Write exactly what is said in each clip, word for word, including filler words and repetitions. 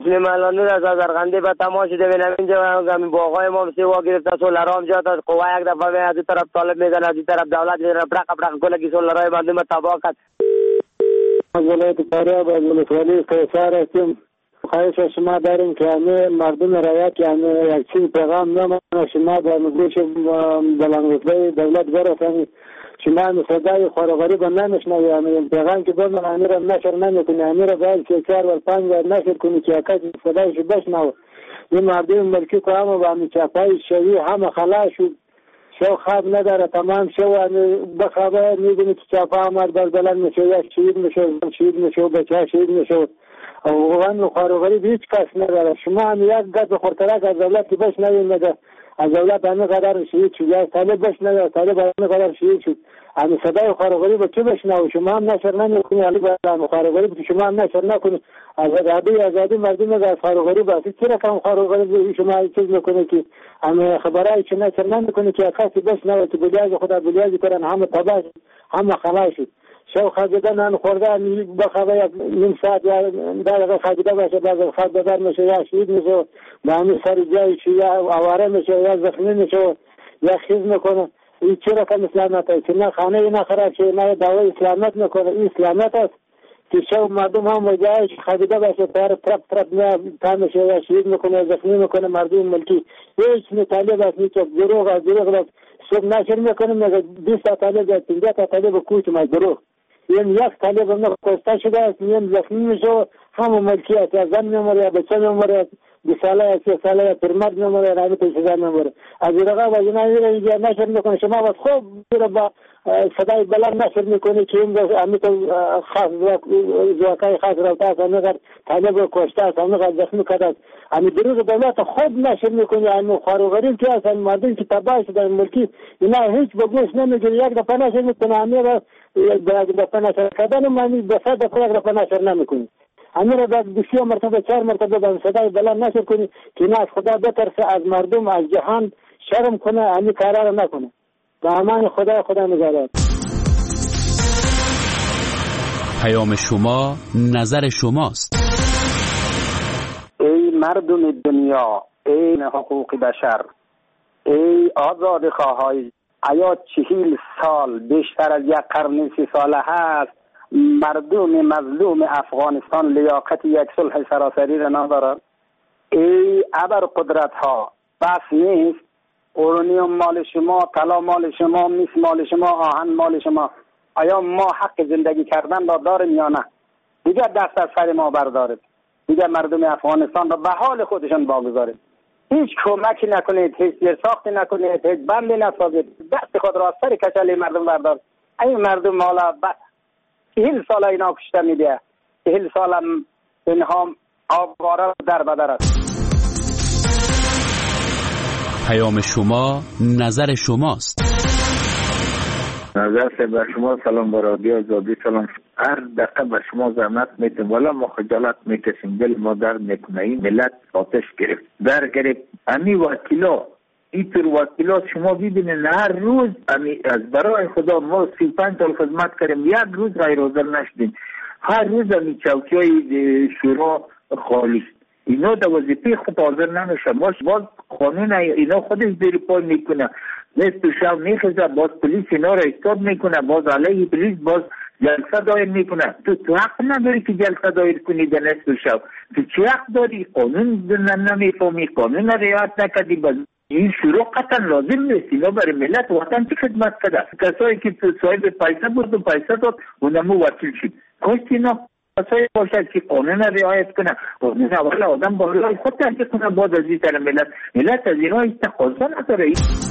ملانی از ازرقندی به تماش ببینم اینجا همین باغای ما سیوا گرفته سولرام جا تا قوا یک دفعه می از این طرف طالب میزنه از این طرف دولت میزنه برق برق کلگی سولرای مردم تباه کرد. از ولایت فاریاب از ولسوالی قیصر هستیم. خواهش شما داریم که همه مردم رعایت که همه یک چیز پیغام نمانه شما در مگوش بلندرتبه دولت برسانید. شما همه صدای خواروغری با نمیشنوی همه پیغام که بمن همه را نشر نمیکنی همه را باید که چار و پنج را نشر کنی که کسی صدایش بشنو. این مردم ملکی که همه با همه چاپای شوی همه خلاص شد شو خواب نداره تمام شو بخوابه میبینی که چاپا آمد بر بلند میشه یا شهید میشه شهید میشه بچه ها شهید میشه اوغان خواروغری به هیچ کس نداره. شما هم یک گز خورترک از دولت که بشنوید نده از دولت همه قدر شهید شد یا طالب بشنوید طالب همه قدر شهید شد همه صدای خواروغری به چه بشنو شما هم نشر نمیکنی علی برام خواروغری به شما هم نشر نکنی از آزادی آزادی مردم از خواروغری باسی چه رقم خواروغری شما چیز میکنه که همه خبرای چه نشر نمیکنه که کسی بشنوه که بلیاز خدا بلیاز کردن همه تباش همه خلاص شد شو خواهده نان خوردن بخواه یک نیم ساعت یا دقیقه خواهده باشه باز خواهده دار میشه یا شهید میشه با همین سر جایی چی یا آواره میشه یا زخمی میشه یا خیز میکنه. این چی رقم اسلامت هست که نه خانه اینا خراب شه نه دعوی اسلامت میکنه. این اسلامت هست که شو مردم هم وجهش خواهده باشه تر ترپ ترپ نه تا میشه یا شهید میکنه زخمی میکنه مردم ملکی هیچ نطالب هست نیچه دروغ هست دروغ هست صبح نشر میکنه میگه بیست تا طالب هست پنجاه تا طالب کوچ ما دروغ این یک طالب هم کشته شده است این زخمی میشه همه ملکی است یا زن میموره یا بچه میموره دو ساله یا سه ساله یا پرمرد میموره یا همه تشده میموره از این رقم و اینا اینجا نشر میکنه. شما باید خوب با صدای بلند نشر میکنه که این همه خاص زواکای خاص روته است همه قد طالب کشته است همه قد زخمی کرده است همه دروغ دولت خوب نشر میکنه. همه خواروغری که است مردم که تباه شده ملکی اینا هیچ به گوش نمیگیره یک دفعه نشر میکنه همه یک دفعه نشر کردن معنی دفعه دفعه یک دفعه نشر نمیکنی همه را باید بسیار مرتبه چهار مرتبه با صدای بلند نشر کنی که نه از خدا بترسه از مردم از جهان شرم کنه همین کارا را نکنه. با امان خدا خدا نگهدار. پیام شما نظر شماست. ای مردم دنیا ای حقوق بشر ای آزاد خواهای آیا چهل سال بیشتر از یک قرن سی ساله هست مردم مظلوم افغانستان لیاقت یک صلح سراسری را ندارد؟ ای ابر قدرت ها بس نیست اورانیوم مال شما، طلا مال شما، مس مال شما، آهن مال شما. آیا ما حق زندگی کردن را داریم یا نه؟ دیگر دست از سر ما بردارید، دیگر مردم افغانستان را به حال خودشان واگذارید. هیچ کمکی نکنید، هیچ ساختی نکنید، هیچ بندی نسازید، دست خود را از سر کچل مردم بردارید. این مردم حالا چهل سال اینا کشته میده، چهل سال اینها آواره در بدر است. پیام شما نظر شماست. نظر سے به شما سلام با رادیو آزادی سلام. هر دقیقه به شما زحمت میتیم ولی ما خجالت میکشیم، دل ما درد میکنه. این ملت آتش گرفت در گرفت. امی وکیلا اینطور وکیلا شما ببینید هر روز امی از برای خدا ما سی پنج سال خدمت کردیم یک روز غیر حاضر نشدیم. هر روز امی چوکی های شورا خالی اینا در وظیفه خود حاضر نمیشه. باز باز قانون اینا خودش زیر پای میکنه، نصف شب میخزه، باز پلیس اینا را استاب میکنه، باز علیه پلیس باز جلسه دایر میکنه. تو تو حق نداری که جلسه دایر کنی در نصف شب. تو چی حق داری؟ قانون نمیفهمی، قانون رعایت نکردی. باز این شروع قطعا لازم نیست. اینا برای ملت وطن چی خدمت کرده؟ کسایی که صاحب پیسه بود و پیسه داد اونمو وکیل شد. کاش اینا کسایی باشد که قانون رعایت کنه. قانون اول آدم با رای خود تحقیق کنه، بعد از این طرح ملت ملت از اینا هیچ تقاضا نداره.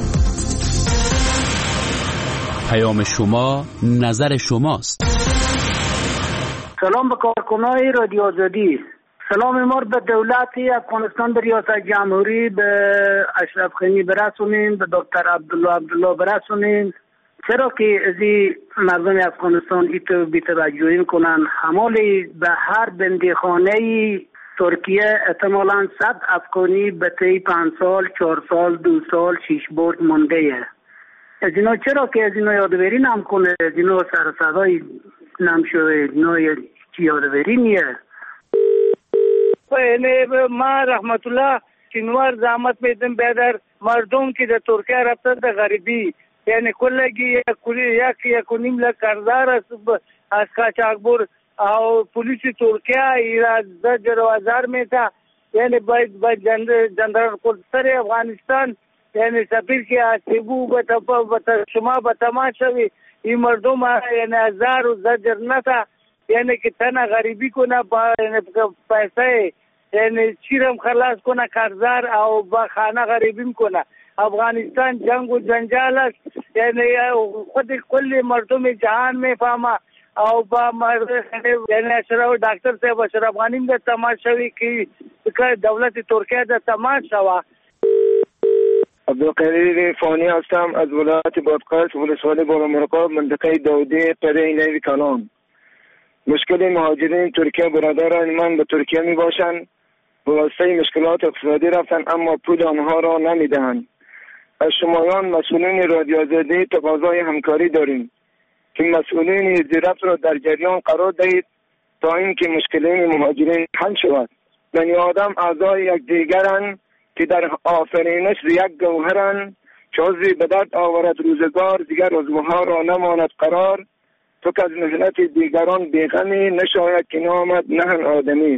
پیام شما نظر شماست. سلام به کارکنای رادیو آزادی. سلام ما به دولت افغانستان، به ریاست جمهوری، به اشرف غنی برسونین، به دکتر عبدالله عبدالله برسونین. چرا که از مردم افغانستان ایتو بی‌توجهی میکنن؟ حمالی به هر بندیخانه ترکیه احتمالاً صد افغانی به طی پنج سال، چهار سال، دو سال، شش برد مونده. از اینا چرا که از اینا یادوری نمیکنه؟ از اینا سر صدای نمشوه، اینا چی یادوری نیه؟ یعنی ما رحمت الله شینوار زحمت میدم بیادر مردم که در ترکیه رفتن در غریبی، یعنی کلگی یک یک و نیم لک کردار از قاچاقبر او پولیس ترکیه ایراد زجر و ازار میتا، یعنی باید باید جنرال قدسر افغانستان یعنی سفیر که آسیبو بتا شما بتما شوی این مردم یعنی ازار و زجر نتا، یعنی که تنها غریبی کنه با یعنی پیسه یعنی چیرم خلاص کنه کارزار او با خانه غریبیم کنه. افغانستان جنگ و جنجال است، یعنی خود کل مردم جهان میفهمه او با مرد یعنی اشرف دکتر صاحب اشرف غنی د تماشوي کی دولت ترکیه د تماشوا. عبدالقدیر فانی هستم از ولایت بادغیس ولسوالی بالامرغاب منطقه داودی قره نیوی کلان. مشکل مهاجرین ترکیه برادران من به ترکیه می باشند، به واسطه مشکلات اقتصادی رفتن اما پول آنها را نمی دهند. از شمایان مسئولین رادیو آزادی تقاضای همکاری داریم که مسئولین زیرفت را در جریان قرار دهید تا اینکه مشکلین مهاجرین حل شود. بنی آدم اعضای یک دیگرند که در آفرینش یک گوهرند، چه عضوی به درد آورد روزگار دیگر عضوها را نماند قرار. تو که از محنت دیگران بیغمی نشاید که نامد نهن آدمی.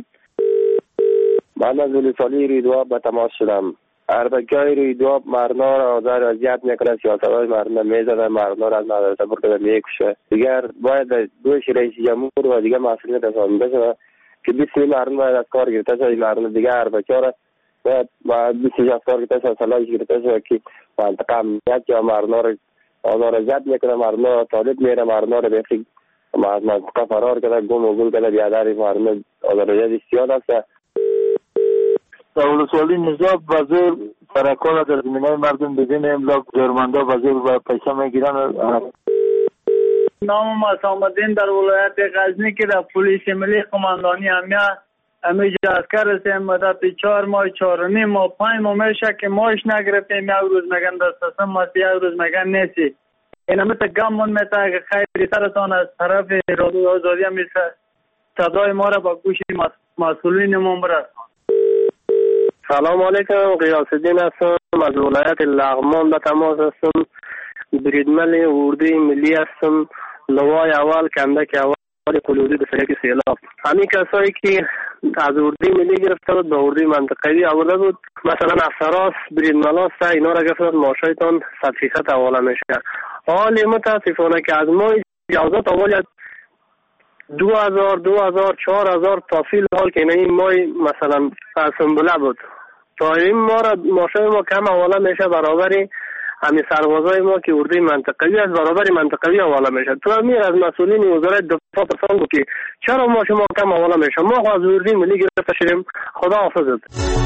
من از ولسوالی ریدواب به تماس شدم. اردکای ریدواب مردنا را آزار اذیت میکنه، سیاستهای مردنا میزنه، مردنا را از مدرسه برده میکشه. دیگر باید دوش رئیس جمهور و دیگر مسئولین رسانیده شده که بیست مردم باید از کار گرفته شده. مردم دیگر اردکای را باید بیست از کار گرفته شده، سلاحش گرفته شده که منطقه امنیت یا مردنا را آزار اذیت میکنه، مردنا را طالب میره، مردنا را بخی منطقه فرار کرده، گم و گل کرده، بیاداری مردم آزار اذیت زیاد است. ولسوالی نجاب وزیر ترکان در زمینه مردم بدین املاک جرمنده وزیر و پیسه میگیرن. نام ما سامدین در ولایت غزنی که در پلیس ملی قماندانی همیه همیجا اسکر هستیم. مدت چهار ماه چهار و نیم ماه پنج ماه میشه که ماهش نگرفتیم. یک روز میگن دسترسم ماست، یک روز میگن نیستی. این همه تا گمون میتا که خیلی ترتان از طرف رادیو آزادی همیشه صدای ما را با گوش مسئولین ما برسان. سلام علیکم، قیاس‌الدین هستم از ولایت لغمان به تماس هستم. بریدمن اردوی ملی هستم. لوای اول کندک اول کلودی به سریع سیلاب. همین کسایی که از اردوی ملی گرفته بود به اردوی منطقه‌ای آورده بود، مثلا افسراس بریدمناس اینا را گرفته بود ماشایتان صد فیصد حواله میشه. حال متاسفانه که از ما اجازات اول دو هزار دو هزار چهار هزار تا فیل حال که این مای مثلا سنبله بود تا این ما را ماشای ما کم حواله میشه برابری همین سربازای ما که اردوی منطقوی از برابری منطقوی حواله میشه. تو امیر از مسئولین وزارت دفاع پرسان بود که چرا ما شما کم حواله میشه؟ ما از اردوی ملی گرفته شدیم. خدا حافظت.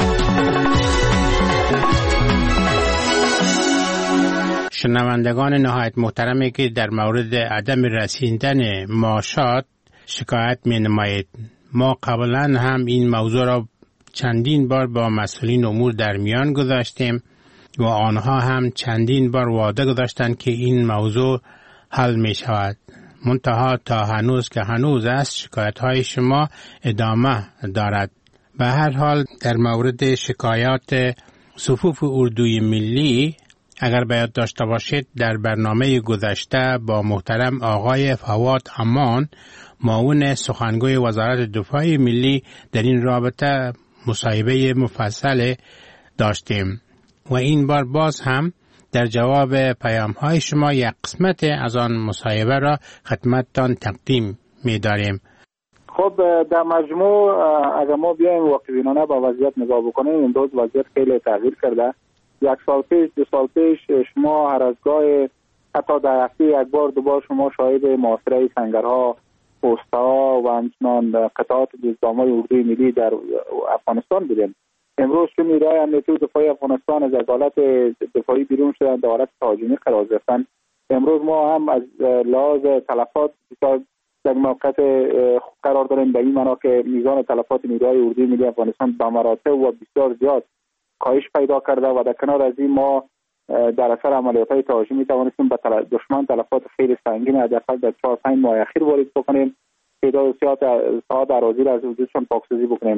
شنوندگان نهایت محترمی که در مورد عدم رسیدن معاشات شکایت می نمایید، ما قبلا هم این موضوع را چندین بار با مسئولین امور در میان گذاشتیم و آنها هم چندین بار وعده گذاشتند که این موضوع حل می شود. منتها تا هنوز که هنوز است شکایت های شما ادامه دارد. به هر حال در مورد شکایات صفوف اردوی ملی اگر باید داشته باشید در برنامه گذشته با محترم آقای فواد امان معاون سخنگوی وزارت دفاع ملی در این رابطه مصاحبه مفصل داشتیم و این بار باز هم در جواب پیام های شما یک قسمت از آن مصاحبه را خدمتتان تقدیم می داریم. خب در مجموع اگر ما بیایم واقعبینانه با وضعیت نگاه بکنیم، امروز وضعیت خیلی تغییر کرده. یک سال پیش دو سال پیش شما هر از گاه حتی در هفته یک بار دو بار شما شاهد محاصره سنگرها، پست‌ها و همچنان قطعات جزدام‌های اردوی ملی در افغانستان بودیم. امروز چون نیروهای امنیتی و دفاعی افغانستان از حالت دفاعی بیرون شدن، در حالت تهاجمی قرار گرفتن، امروز ما هم از لحاظ تلفات بسیار در موقعیت قرار داریم، به این معنا که میزان تلفات نیروهای اردوی ملی افغانستان به مراتب و بسیار زیاد کاهش پیدا کرده و در کنار از این ما در اثر عملیات‌های تهاجمی توانستیم به دشمن تلفات خیلی سنگین حداقل در چهار پنج ماه اخیر وارد بکنیم، تعداد زیاد ساعات اراضی را از وجودشان پاکسازی بکنیم.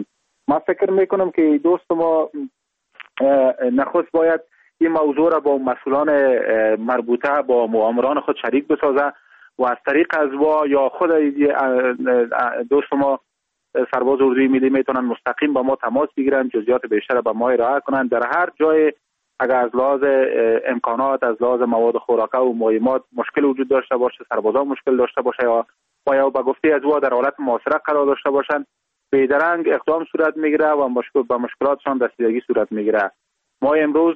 ما فکر میکنم که دوست ما نخست باید این موضوع را با مسئولان مربوطه با مؤامران خود شریک بسازه و از طریق ازوا یا خود دوست ما سرباز اردوی ملی میتونن مستقیم با ما تماس بگیرن، جزئیات بیشتر به ما ارائه کنن. در هر جای اگر از لحاظ امکانات، از لحاظ مواد خوراکه و مایمات مشکل وجود داشته باشه، سربازان مشکل داشته باشه یا با یا به گفته ازوا در حالت معاصره قرار داشته باشن، بیدرنگ اقدام صورت میگیره و مشکل به مشکلاتشان رسیدگی صورت میگیره. ما امروز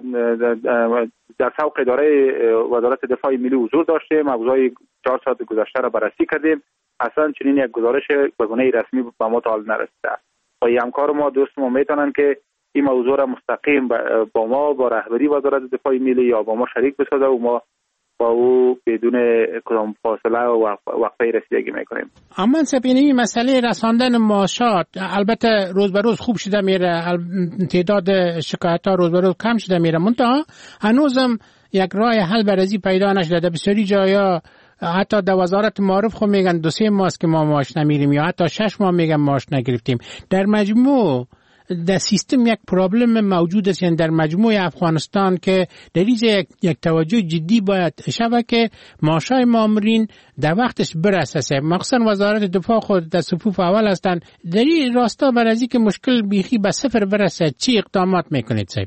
در سوق اداره وزارت دفاع ملی حضور داشتیم، موضوع چهار ساعت گذشته را بررسی کردیم. اصلا چنین یک گزارش به گونه رسمی به ما تا حال نرسیده. و همکار ما دوست ما میتونن که این موضوع را مستقیم با ما با رهبری وزارت دفاع ملی یا با ما شریک بسازه و ما با او بدون کدام فاصله و وقفه رسیدگی میکنیم. اما سپینی مسئله رساندن معاشات البته روز به روز خوب شده میره، تعداد شکایت ها روز به روز کم شده میره، منتها هنوزم یک راه حل برازی پیدا نشده. در بسیاری جایا حتی در وزارت معارف خود میگن دو سه ماست که ما معاش نمیریم یا حتی شش ماه میگن معاش نگرفتیم. در مجموع در سیستم یک پرابلم موجود است، یعنی در مجموع افغانستان که در اینجا یک, یک توجه جدی باید شود که معاشای مامورین در وقتش برسه. مخصوصا وزارت دفاع خود در صفوف اول هستند. در این راستا برای اینکه مشکل بیخی به صفر برسه چی اقدامات میکنید صاحب؟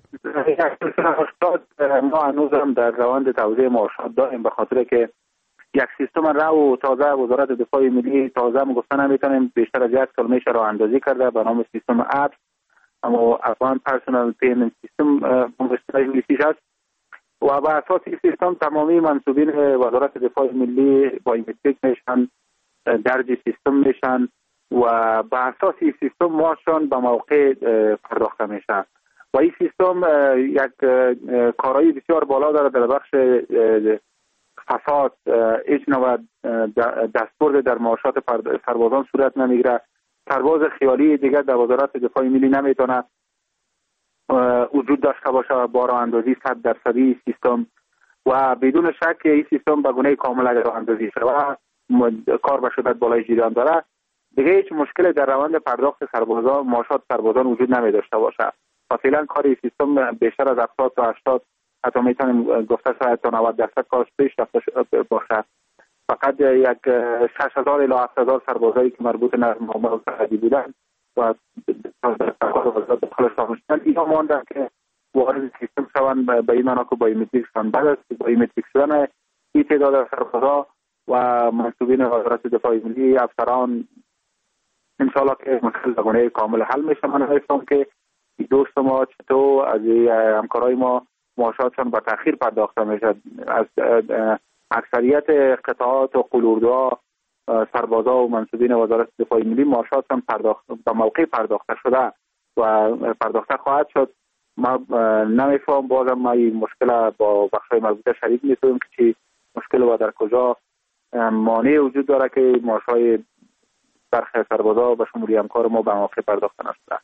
ما هنوزم در روند توزیع معاشات داریم، به خاطر که یک سیستم رو و تازه وزارت دفاع ملی تازه گفتن نمیتونیم بیشتر از یک سال میشه راه اندازی کرده به نام سیستم اپس، اما افغان پرسونال پیمنت سیستم به اصطلاح انگلیسیش است و بر اساس این سیستم تمامی منصوبین وزارت دفاع ملی با ایمتریک میشن، درج سیستم میشن و بر اساس این سیستم ماشون به موقع پرداخته میشه و این سیستم یک کارایی بسیار بالا داره در بخش فساد. هیچ نوع دستبرد در معاشات سربازان صورت نمیگیره. سرباز خیالی دیگر در وزارت دفاع ملی نمیتونه وجود داشته باشه با راه اندازی صد درصدی سیستم و بدون شک این سیستم به گونه کامل اگر راه اندازی شود کار به شدت بالای جریان داره، دیگه هیچ مشکل در روند پرداخت سربازان معاشات سربازان وجود نمی داشته باشه. فعلا کار سیستم بیشتر از هفتاد تا هشتاد حتی میتونیم گفته شاید تا نود درصد کارش پیش رفته باشه. فقط یک شش هزار الی هفت هزار سربازایی که مربوط به معاملات سرحدی بودن و داخل شدن اینا ماندن که وارد سیستم شوند به این معنا که بایومتریک شدن. بعد از بایومتریک شدن این تعداد سربازا و منصوبین وزارت دفاع ملی افسران انشاءالله که مشکل به گونه کامل حل میشه. من می‌فهمم که دوست ما چطور از همکارای ما معاشاتشان با تأخیر پرداخته میشه. از اکثریت قطعات و قلوردوها سربازا و منصوبین وزارت دفاع ملی معاشاتشان پرداخت به موقع پرداخته شده و پرداخته خواهد شد. ما نمیفهم بازم ما این مشکل با بخشای مربوطه شریک نیستیم که چی مشکل و در کجا مانع وجود داره که معاشای برخی سربازا به شمول همکار ما به موقع پرداخته نشده.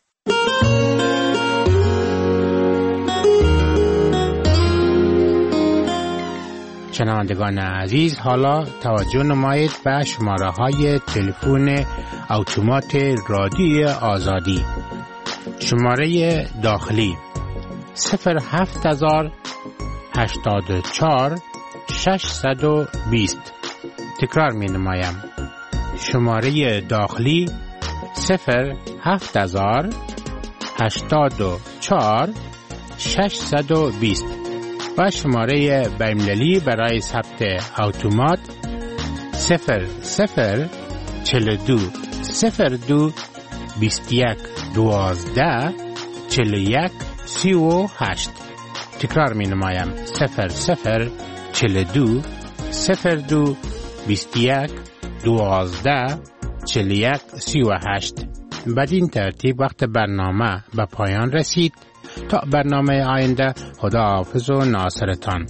شنوندگان عزیز، حالا توجه نمایید به شماره های تلفن اتومات رادیوی آزادی. شماره داخلی صفر هفت هزار هشتاد و چهار ششصد و بیست. تکرار می نمایم. شماره داخلی صفر هفت هزار هشتاد و چهار ششصد و بیست و شماره بین‌المللی برای ثبت اتومات صفر صفر چهل و دو صفر دو بیست و یک دوازده چهل و یک سی و هشت. تکرار می نمایم صفر صفر چهل و دو صفر دو بیست و یک دوازده چهل و یک سی و هشت. بدین ترتیب وقت برنامه به پایان رسید. تا برنامه آینده، خدا حافظ و ناصرتان.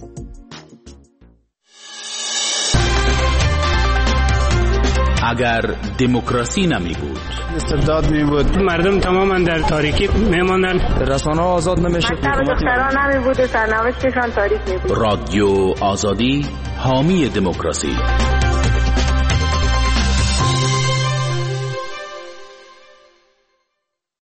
اگر دموکراسی نمی بود، استبداد می بود، مردم تماما در تاریکی می ماندن، رسانه آزاد نمی شد، دختران نمی بود و سرنوشتشان تاریک می بود. رادیو آزادی حامی دموکراسی.